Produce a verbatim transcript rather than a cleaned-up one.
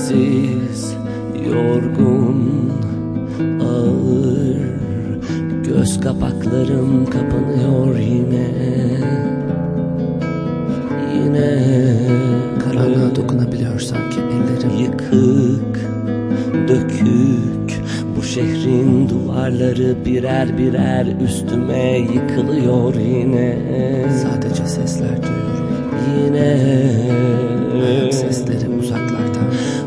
çaresiz, yorgun, ağır. Göz kapaklarım kapanıyor yine, yine. Karanlığa dokunabiliyor sanki ellerim. Yıkık, dökük, bu şehrin duvarları birer birer üstüme yıkılıyor yine. Sadece sesler duyuyorum. Yine ayak sesleri uzaklardan.